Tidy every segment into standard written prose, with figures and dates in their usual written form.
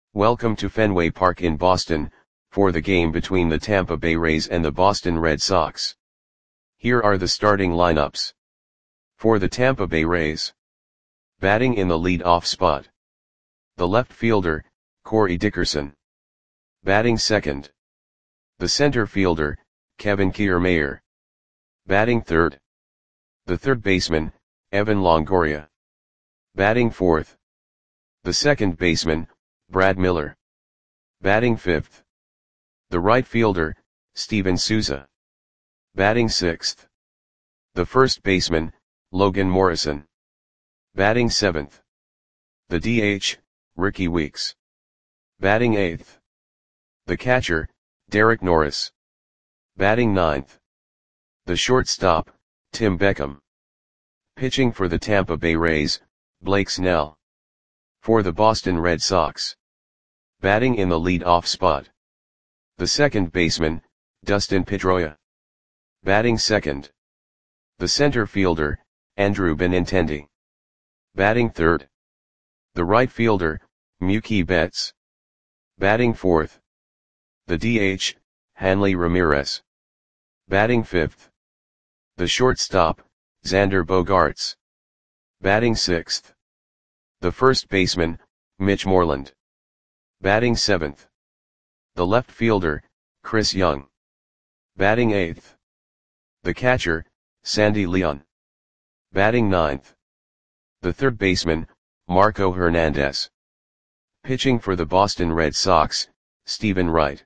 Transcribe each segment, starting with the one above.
Welcome to Fenway Park in Boston, for the game between the Tampa Bay Rays and the Boston Red Sox. Here are the starting lineups. For the Tampa Bay Rays. Batting in the lead-off spot. The left fielder, Corey Dickerson. Batting second. The center fielder, Kevin Kiermaier. Batting third. The third baseman, Evan Longoria. Batting fourth. The second baseman, Brad Miller. Batting fifth. The right fielder, Steven Souza. Batting sixth. The first baseman, Logan Morrison. Batting seventh. The DH, Rickie Weeks. Batting eighth. The catcher, Derek Norris. Batting ninth. The shortstop, Tim Beckham. Pitching for the Tampa Bay Rays, Blake Snell. For the Boston Red Sox. Batting in the lead-off spot. The second baseman, Dustin Pedroia. Batting second. The center fielder, Andrew Benintendi. Batting third. The right fielder, Mookie Betts. Batting fourth. The DH, Hanley Ramirez. Batting fifth. The shortstop, Xander Bogaerts. Batting sixth. The first baseman, Mitch Moreland. Batting seventh. The left fielder, Chris Young. Batting eighth. The catcher, Sandy Leon. Batting ninth. The third baseman, Marco Hernandez. Pitching for the Boston Red Sox, Stephen Wright.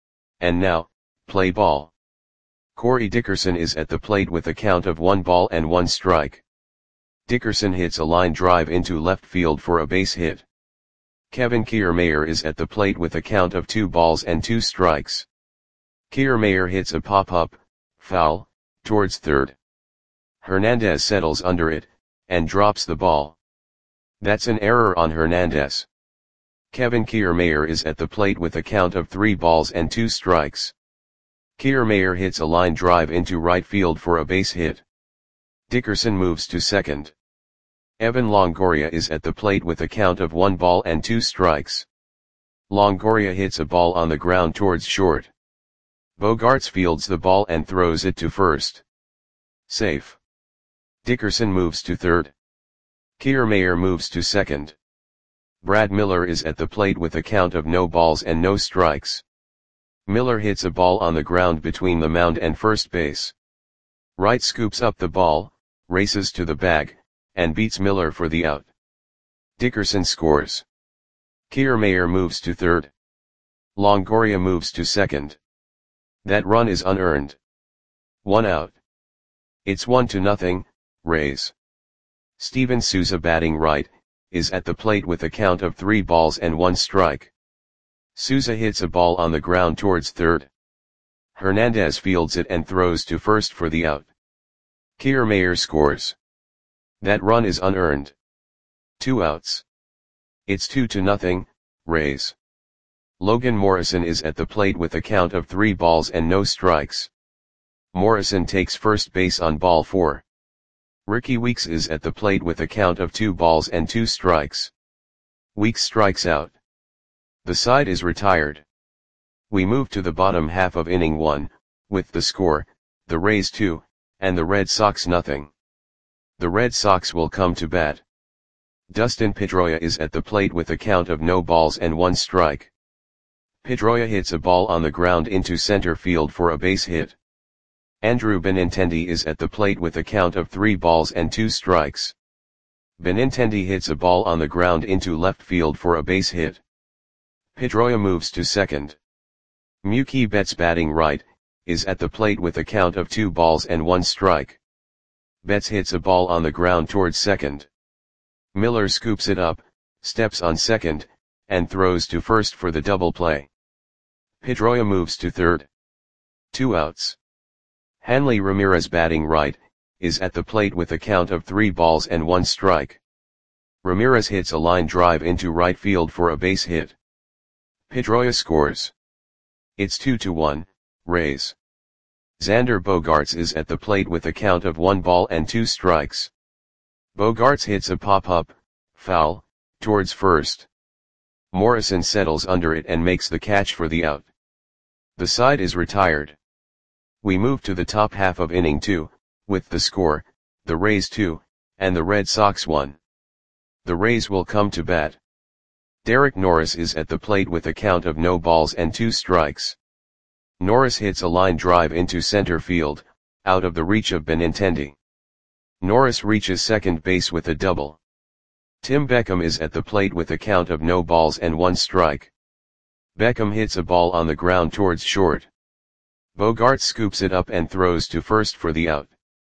And now, play ball. Corey Dickerson is at the plate with a count of 1 ball and 1 strike. Dickerson hits a line drive into left field for a base hit. Kevin Kiermaier is at the plate with a count of 2 balls and 2 strikes. Kiermaier hits a pop-up, foul, towards third. Hernandez settles under it, and drops the ball. That's an error on Hernandez. Kevin Kiermaier is at the plate with a count of 3 balls and 2 strikes. Kiermaier hits a line drive into right field for a base hit. Dickerson moves to second. Evan Longoria is at the plate with a count of 1 ball and 2 strikes. Longoria hits a ball on the ground towards short. Bogaerts fields the ball and throws it to first. Safe. Dickerson moves to third. Kiermaier moves to second. Brad Miller is at the plate with a count of no balls and no strikes. Miller hits a ball on the ground between the mound and first base. Wright scoops up the ball, races to the bag, and beats Miller for the out. Dickerson scores. Kiermaier moves to third. Longoria moves to second. That run is unearned. 1 out. It's 1-0, Rays. Steven Souza batting right, is at the plate with a count of 3 balls and 1 strike. Souza hits a ball on the ground towards third. Hernandez fields it and throws to first for the out. Kiermaier scores. That run is unearned. 2 outs. It's 2-0, Rays. Logan Morrison is at the plate with a count of 3 balls and no strikes. Morrison takes first base on ball 4. Rickie Weeks is at the plate with a count of 2 balls and 2 strikes. Weeks strikes out. The side is retired. We move to the bottom half of inning 1, with the score, the Rays 2, and the Red Sox nothing. The Red Sox will come to bat. Dustin Pedroia is at the plate with a count of no balls and 1 strike. Pedroia hits a ball on the ground into center field for a base hit. Andrew Benintendi is at the plate with a count of 3 balls and 2 strikes. Benintendi hits a ball on the ground into left field for a base hit. Pedroia moves to second. Mookie Betts batting right, is at the plate with a count of 2 balls and 1 strike. Betts hits a ball on the ground towards second. Miller scoops it up, steps on second, and throws to first for the double play. Pedroia moves to third. 2 outs. Hanley Ramirez batting right, is at the plate with a count of 3 balls and 1 strike. Ramirez hits a line drive into right field for a base hit. Pedroia scores. It's 2-1, Rays. Xander Bogaerts is at the plate with a count of 1 ball and 2 strikes. Bogaerts hits a pop-up, foul, towards first. Morrison settles under it and makes the catch for the out. The side is retired. We move to the top half of inning 2, with the score, the Rays 2, and the Red Sox 1. The Rays will come to bat. Derek Norris is at the plate with a count of no balls and 2 strikes. Norris hits a line drive into center field, out of the reach of Benintendi. Norris reaches second base with a double. Tim Beckham is at the plate with a count of no balls and 1 strike. Beckham hits a ball on the ground towards short. Bogaerts scoops it up and throws to first for the out.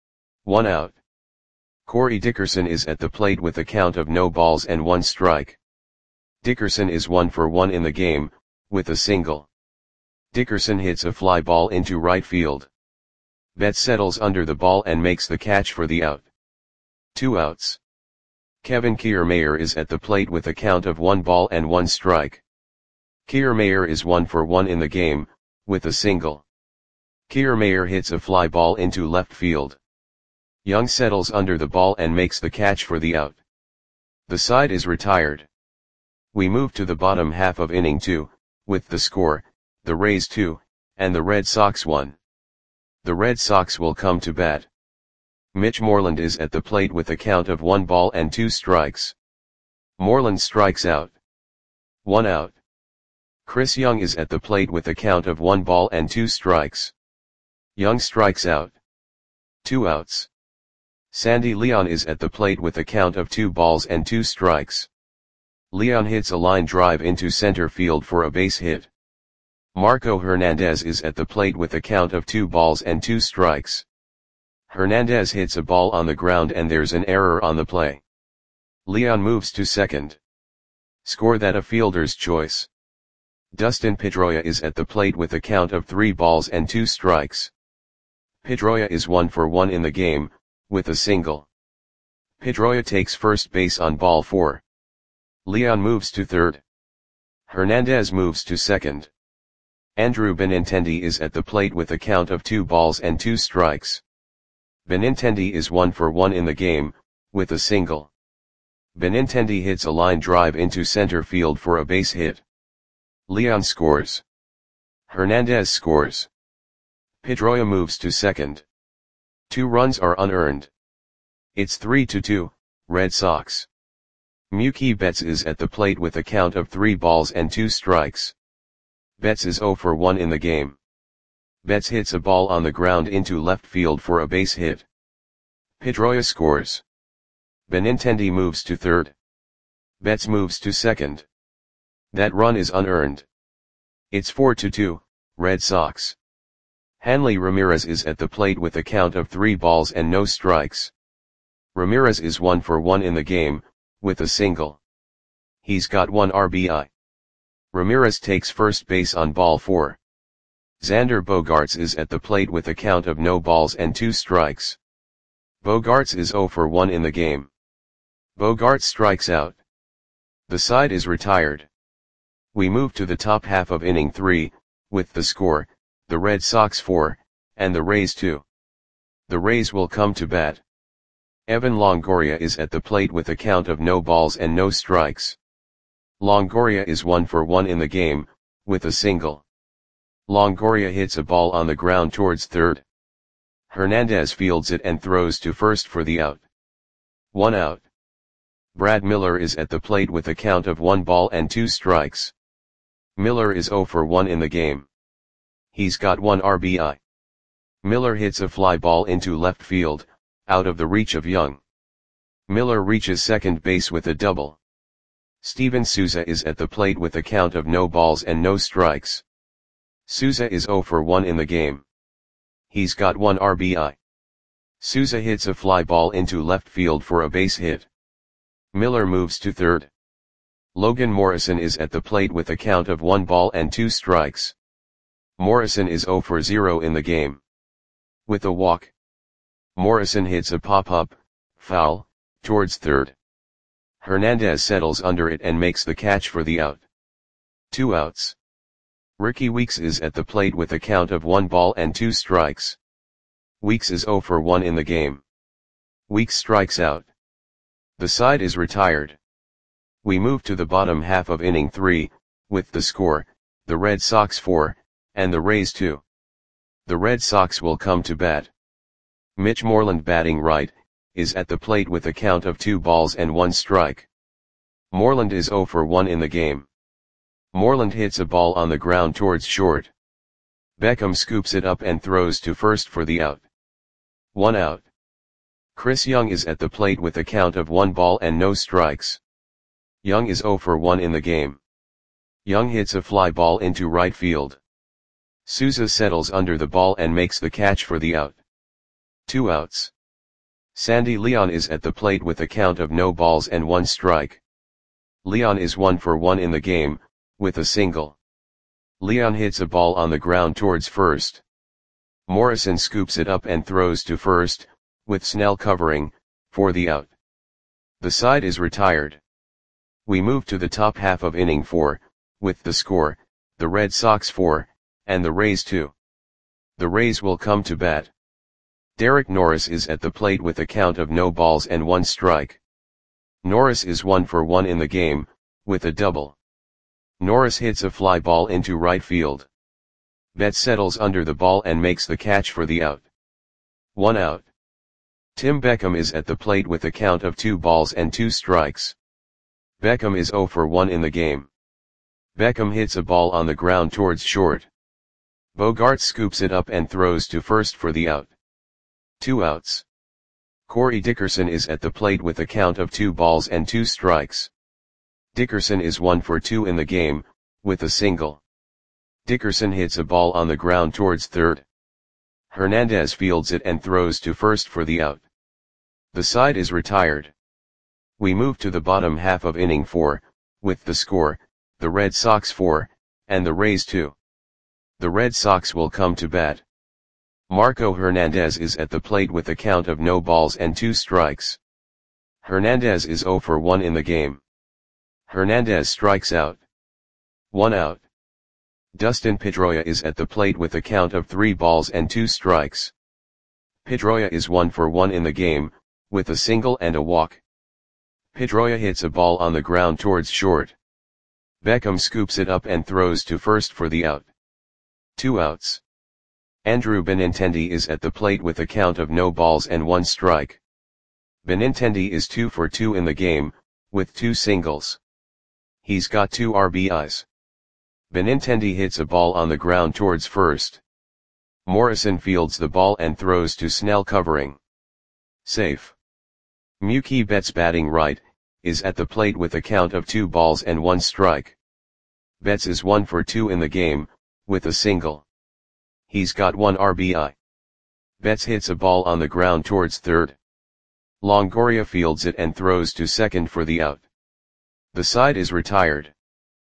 1 out. Corey Dickerson is at the plate with a count of no balls and 1 strike. Dickerson is 1 for 1 in the game, with a single. Dickerson hits a fly ball into right field. Betts settles under the ball and makes the catch for the out. 2 outs. Kevin Kiermaier is at the plate with a count of 1 ball and 1 strike. Kiermaier is 1 for 1 in the game, with a single. Kiermaier hits a fly ball into left field. Young settles under the ball and makes the catch for the out. The side is retired. We move to the bottom half of inning 2, with the score, the Rays 2, and the Red Sox 1. The Red Sox will come to bat. Mitch Moreland is at the plate with a count of 1 ball and 2 strikes. Moreland strikes out. 1 out. Chris Young is at the plate with a count of 1 ball and 2 strikes. Young strikes out. 2 outs. Sandy Leon is at the plate with a count of 2 balls and 2 strikes. Leon hits a line drive into center field for a base hit. Marco Hernandez is at the plate with a count of 2 balls and 2 strikes. Hernandez hits a ball on the ground and there's an error on the play. Leon moves to second. Score that a fielder's choice. Dustin Pedroia is at the plate with a count of 3 balls and 2 strikes. Pedroia is 1 for 1 in the game, with a single. Pedroia takes first base on ball 4. Leon moves to third. Hernandez moves to second. Andrew Benintendi is at the plate with a count of 2 balls and 2 strikes. Benintendi is 1 for 1 in the game, with a single. Benintendi hits a line drive into center field for a base hit. Leon scores. Hernandez scores. Pedroia moves to second. 2 runs are unearned. It's 3-2, Red Sox. Mookie Betts is at the plate with a count of 3 balls and 2 strikes. Betts is 0 for 1 in the game. Betts hits a ball on the ground into left field for a base hit. Pedroia scores. Benintendi moves to third. Betts moves to second. That run is unearned. It's 4-2, Red Sox. Hanley Ramirez is at the plate with a count of 3 balls and no strikes. Ramirez is 1 for 1 in the game, with a single. He's got 1 RBI. Ramirez takes first base on ball 4. Xander Bogaerts is at the plate with a count of no balls and 2 strikes. Bogaerts is 0 for 1 in the game. Bogaerts strikes out. The side is retired. We move to the top half of inning 3, with the score, the Red Sox 4, and the Rays 2. The Rays will come to bat. Evan Longoria is at the plate with a count of no balls and no strikes. Longoria is 1 for 1 in the game, with a single. Longoria hits a ball on the ground towards third. Hernandez fields it and throws to first for the out. 1 out. Brad Miller is at the plate with a count of 1 ball and 2 strikes. Miller is 0 for 1 in the game. He's got 1 RBI. Miller hits a fly ball into left field, out of the reach of Young. Miller reaches second base with a double. Steven Souza is at the plate with a count of no balls and no strikes. Souza is 0 for 1 in the game. He's got 1 RBI. Souza hits a fly ball into left field for a base hit. Miller moves to third. Logan Morrison is at the plate with a count of 1 ball and 2 strikes. Morrison is 0 for 0 in the game. With a walk. Morrison hits a pop-up, foul, towards third. Hernandez settles under it and makes the catch for the out. 2 outs. Ricky Weeks is at the plate with a count of 1 ball and 2 strikes. Weeks is 0 for 1 in the game. Weeks strikes out. The side is retired. We move to the bottom half of inning 3, with the score, the Red Sox 4, and the Rays 2. The Red Sox will come to bat. Mitch Moreland, batting right, is at the plate with a count of 2 balls and 1 strike. Moreland is 0 for 1 in the game. Moreland hits a ball on the ground towards short. Beckham scoops it up and throws to first for the out. 1 out. Chris Young is at the plate with a count of 1 ball and no strikes. Young is 0 for 1 in the game. Young hits a fly ball into right field. Souza settles under the ball and makes the catch for the out. 2 outs. Sandy Leon is at the plate with a count of no balls and 1 strike. Leon is 1 for 1 in the game, with a single. Leon hits a ball on the ground towards first. Morrison scoops it up and throws to first, with Snell covering, for the out. The side is retired. We move to the top half of inning 4, with the score, the Red Sox 4, and the Rays 2. The Rays will come to bat. Derek Norris is at the plate with a count of no balls and 1 strike. Norris is 1 for 1 in the game, with a double. Norris hits a fly ball into right field. Betts settles under the ball and makes the catch for the out. 1 out. Tim Beckham is at the plate with a count of 2 balls and 2 strikes. Beckham is 0 for 1 in the game. Beckham hits a ball on the ground towards short. Bogaerts scoops it up and throws to first for the out. 2 outs. Corey Dickerson is at the plate with a count of 2 balls and 2 strikes. Dickerson is 1 for 2 in the game, with a single. Dickerson hits a ball on the ground towards third. Hernandez fields it and throws to first for the out. The side is retired. We move to the bottom half of inning 4, with the score, the Red Sox 4, and the Rays 2. The Red Sox will come to bat. Marco Hernandez is at the plate with a count of no balls and 2 strikes. Hernandez is 0 for 1 in the game. Hernandez strikes out. 1 out. Dustin Pedroia is at the plate with a count of 3 balls and 2 strikes. Pedroia is 1 for 1 in the game, with a single and a walk. Pedroia hits a ball on the ground towards short. Beckham scoops it up and throws to first for the out. 2 outs. Andrew Benintendi is at the plate with a count of no balls and 1 strike. Benintendi is 2 for 2 in the game, with 2 singles. He's got 2 RBIs. Benintendi hits a ball on the ground towards first. Morrison fields the ball and throws to Snell covering. Safe. Mookie Betts, batting right, is at the plate with a count of 2 balls and 1 strike. Betts is 1 for 2 in the game, with a single. He's got 1 RBI. Betts hits a ball on the ground towards third. Longoria fields it and throws to second for the out. The side is retired.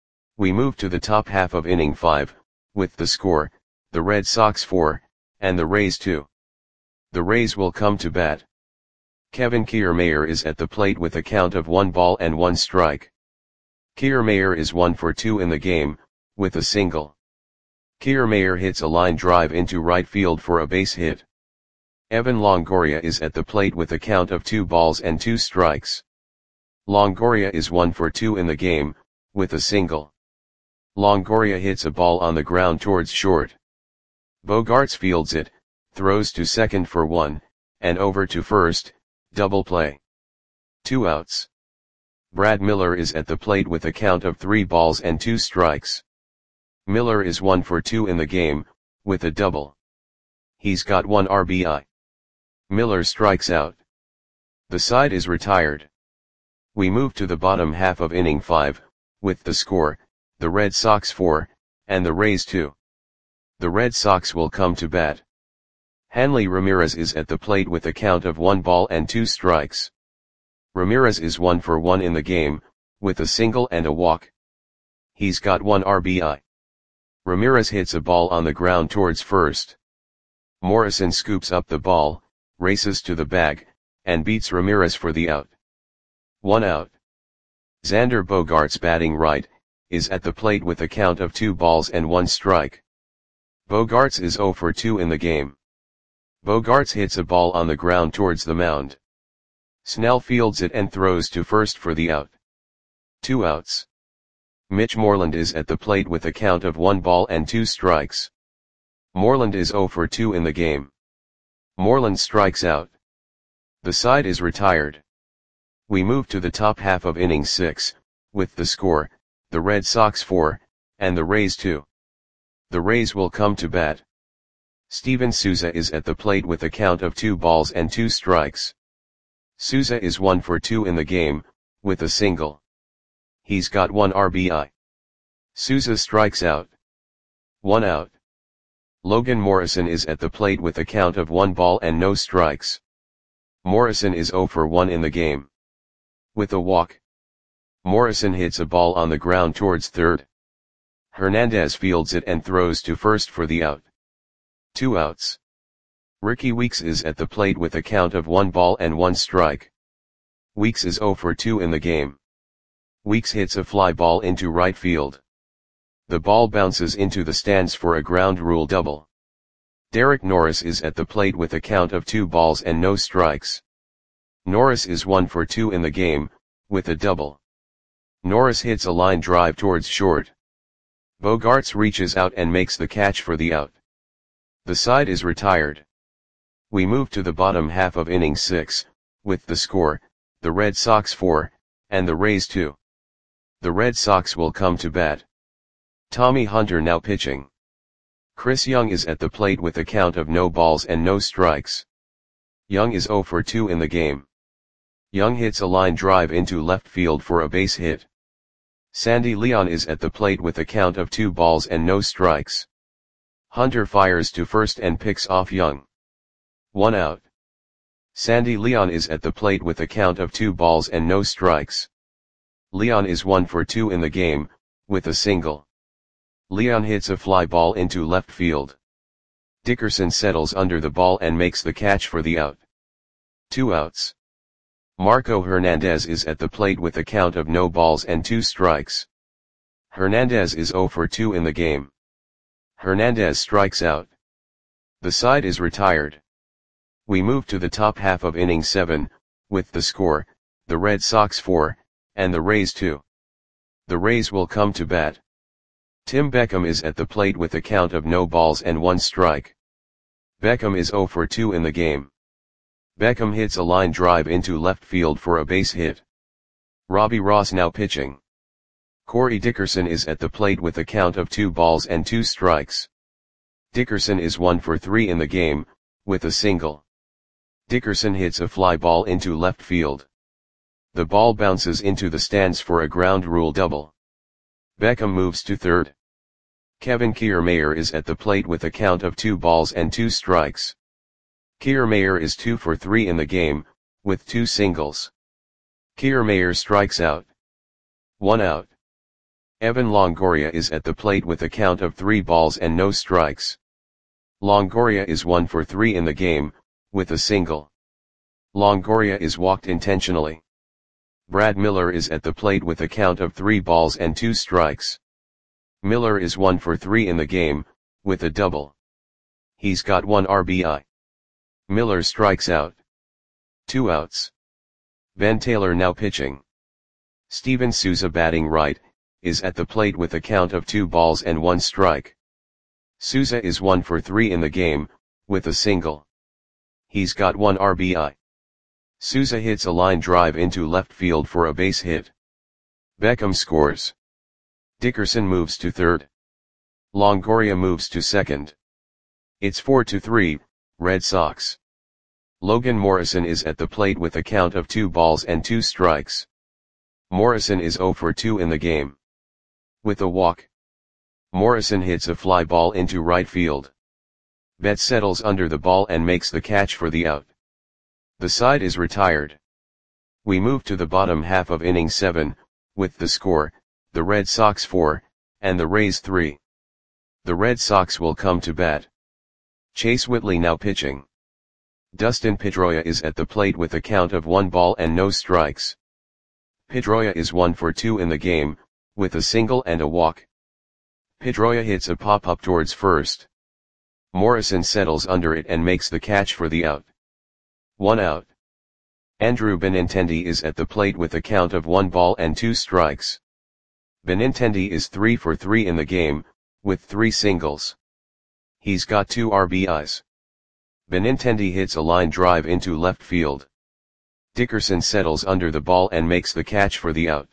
We move to the top half of inning 5, with the score, the Red Sox 4, and the Rays 2. The Rays will come to bat. Kevin Kiermaier is at the plate with a count of 1 ball and 1 strike. Kiermaier is 1 for 2 in the game, with a single. Kiermaier hits a line drive into right field for a base hit. Evan Longoria is at the plate with a count of 2 balls and 2 strikes. Longoria is 1 for 2 in the game, with a single. Longoria hits a ball on the ground towards short. Bogaerts fields it, throws to second for 1, and over to first, double play. 2 outs. Brad Miller is at the plate with a count of 3 balls and 2 strikes. Miller is 1 for 2 in the game, with a double. He's got 1 RBI. Miller strikes out. The side is retired. We move to the bottom half of inning 5, with the score, the Red Sox 4, and the Rays 2. The Red Sox will come to bat. Hanley Ramirez is at the plate with a count of 1 ball and 2 strikes. Ramirez is 1 for 1 in the game, with a single and a walk. He's got 1 RBI. Ramirez hits a ball on the ground towards first. Morrison scoops up the ball, races to the bag, and beats Ramirez for the out. 1 out. Xander Bogaerts, batting right, is at the plate with a count of 2 balls and 1 strike. Bogaerts is 0 for 2 in the game. Bogaerts hits a ball on the ground towards the mound. Snell fields it and throws to first for the out. 2 outs. Mitch Moreland is at the plate with a count of 1 ball and 2 strikes. Moreland is 0 for 2 in the game. Moreland strikes out. The side is retired. We move to the top half of inning 6, with the score, the Red Sox 4, and the Rays 2. The Rays will come to bat. Steven Souza is at the plate with a count of 2 balls and 2 strikes. Souza is 1 for 2 in the game, with a single. He's got 1 RBI. Souza strikes out. 1 out. Logan Morrison is at the plate with a count of 1 ball and no strikes. Morrison is 0 for 1 in the game. With a walk. Morrison hits a ball on the ground towards third. Hernandez fields it and throws to first for the out. 2 outs. Ricky Weeks is at the plate with a count of 1 ball and 1 strike. Weeks is 0 for 2 in the game. Weeks hits a fly ball into right field. The ball bounces into the stands for a ground rule double. Derek Norris is at the plate with a count of 2 balls and no strikes. Norris is 1 for 2 in the game, with a double. Norris hits a line drive towards short. Bogaerts reaches out and makes the catch for the out. The side is retired. We move to the bottom half of inning 6, with the score, the Red Sox 4, and the Rays 2. The Red Sox will come to bat. Tommy Hunter now pitching. Chris Young is at the plate with a count of no balls and no strikes. Young is 0 for 2 in the game. Young hits a line drive into left field for a base hit. Sandy Leon is at the plate with a count of 2 balls and no strikes. Hunter fires to first and picks off Young. 1 out. Sandy Leon is at the plate with a count of 2 balls and no strikes. Leon is 1 for 2 in the game, with a single. Leon hits a fly ball into left field. Dickerson settles under the ball and makes the catch for the out. 2 outs. Marco Hernandez is at the plate with a count of no balls and 2 strikes. Hernandez is 0 for 2 in the game. Hernandez strikes out. The side is retired. We move to the top half of inning 7, with the score, the Red Sox 4, and the Rays 2. The Rays will come to bat. Tim Beckham is at the plate with a count of no balls and 1 strike. Beckham is 0 for 2 in the game. Beckham hits a line drive into left field for a base hit. Robbie Ross now pitching. Corey Dickerson is at the plate with a count of 2 balls and 2 strikes. Dickerson is 1 for 3 in the game, with a single. Dickerson hits a fly ball into left field. The ball bounces into the stands for a ground rule double. Beckham moves to third. Kevin Kiermaier is at the plate with a count of 2 balls and 2 strikes. Kiermaier is 2 for 3 in the game, with 2 singles. Kiermaier strikes out. 1 out. Evan Longoria is at the plate with a count of 3 balls and no strikes. Longoria is 1 for 3 in the game, with a single. Longoria is walked intentionally. Brad Miller is at the plate with a count of 3 balls and 2 strikes. Miller is 1 for 3 in the game, with a double. He's got 1 RBI. Miller strikes out. 2 outs. Ben Taylor now pitching. Steven Souza batting right, is at the plate with a count of 2 balls and 1 strike. Souza is 1 for 3 in the game, with a single. He's got 1 RBI. Souza hits a line drive into left field for a base hit. Beckham scores. Dickerson moves to third. Longoria moves to second. It's 4-3, Red Sox. Logan Morrison is at the plate with a count of 2 balls and 2 strikes. Morrison is 0 for 2 in the game. With a walk. Morrison hits a fly ball into right field. Betts settles under the ball and makes the catch for the out. The side is retired. We move to the bottom half of inning 7, with the score, the Red Sox 4, and the Rays 3. The Red Sox will come to bat. Chase Whitley now pitching. Dustin Pedroia is at the plate with a count of 1 ball and no strikes. Pedroia is 1 for 2 in the game, with a single and a walk. Pedroia hits a pop-up towards first. Morrison settles under it and makes the catch for the out. 1 out. Andrew Benintendi is at the plate with a count of 1 ball and 2 strikes. Benintendi is 3 for 3 in the game, with 3 singles. He's got 2 RBIs. Benintendi hits a line drive into left field. Dickerson settles under the ball and makes the catch for the out.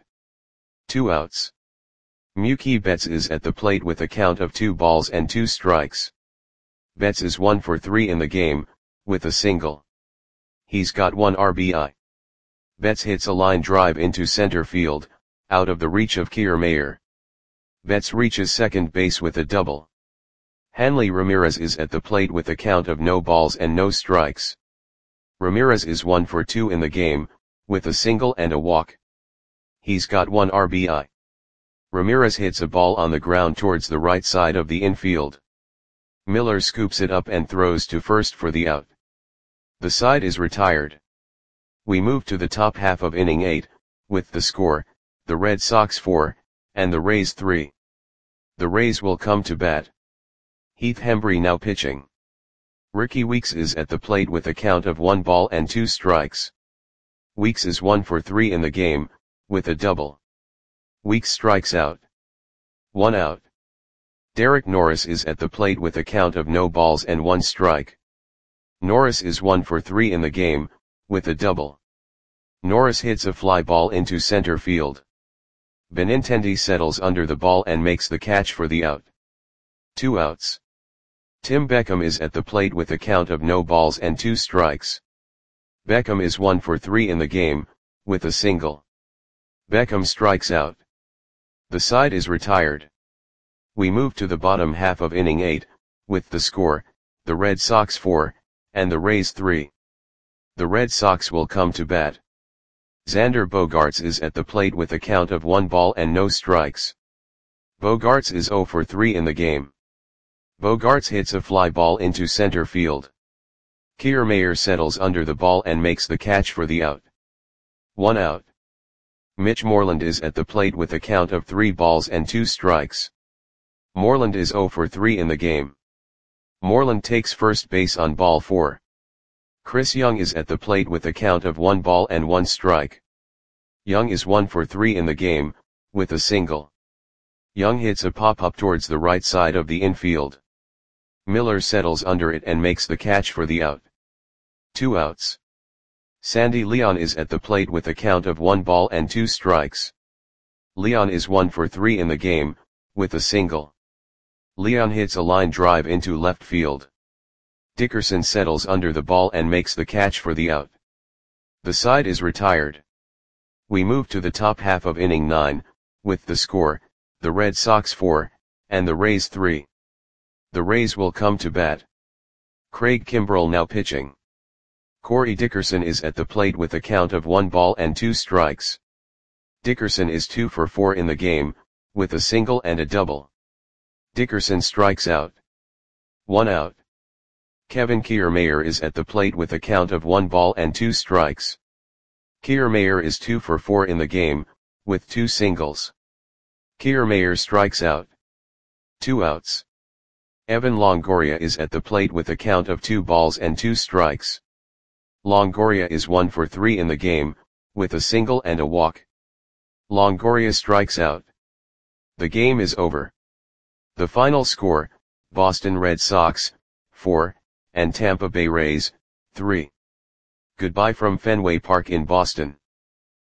2 outs. Mookie Betts is at the plate with a count of 2 balls and 2 strikes. Betts is 1 for 3 in the game, with a single. He's got 1 RBI. Betts hits a line drive into center field, out of the reach of Kiermaier. Betts reaches second base with a double. Hanley Ramirez is at the plate with a count of no balls and no strikes. Ramirez is 1 for 2 in the game, with a single and a walk. He's got 1 RBI. Ramirez hits a ball on the ground towards the right side of the infield. Miller scoops it up and throws to first for the out. The side is retired. We move to the top half of inning 8, with the score, the Red Sox 4, and the Rays 3. The Rays will come to bat. Heath Hembree now pitching. Ricky Weeks is at the plate with a count of 1 ball and 2 strikes. Weeks is 1 for 3 in the game, with a double. Weeks strikes out. 1 out. Derek Norris is at the plate with a count of no balls and 1 strike. Norris is 1 for 3 in the game, with a double. Norris hits a fly ball into center field. Benintendi settles under the ball and makes the catch for the out. 2 outs. Tim Beckham is at the plate with a count of no balls and 2 strikes. Beckham is 1 for 3 in the game, with a single. Beckham strikes out. The side is retired. We move to the bottom half of inning 8, with the score, the Red Sox 4, and the Rays 3. The Red Sox will come to bat. Xander Bogaerts is at the plate with a count of 1 ball and no strikes. Bogaerts is 0 for 3 in the game. Bogaerts hits a fly ball into center field. Kiermaier settles under the ball and makes the catch for the out. 1 out. Mitch Moreland is at the plate with a count of 3 balls and 2 strikes. Moreland is 0 for 3 in the game. Moreland takes first base on ball 4. Chris Young is at the plate with a count of 1 ball and 1 strike. Young is 1 for 3 in the game, with a single. Young hits a pop-up towards the right side of the infield. Miller settles under it and makes the catch for the out. 2 outs. Sandy Leon is at the plate with a count of 1 ball and 2 strikes. Leon is 1 for 3 in the game, with a single. Leon hits a line drive into left field. Dickerson settles under the ball and makes the catch for the out. The side is retired. We move to the top half of inning 9, with the score, the Red Sox 4, and the Rays 3. The Rays will come to bat. Craig Kimbrell now pitching. Corey Dickerson is at the plate with a count of 1 ball and 2 strikes. Dickerson is 2 for 4 in the game, with a single and a double. Dickerson strikes out. 1 out. Kevin Kiermaier is at the plate with a count of 1 ball and 2 strikes. Kiermaier is 2 for 4 in the game, with 2 singles. Kiermaier strikes out. 2 outs. Evan Longoria is at the plate with a count of 2 balls and 2 strikes. Longoria is 1 for 3 in the game, with a single and a walk. Longoria strikes out. The game is over. The final score, Boston Red Sox, 4, and Tampa Bay Rays, 3. Goodbye from Fenway Park in Boston.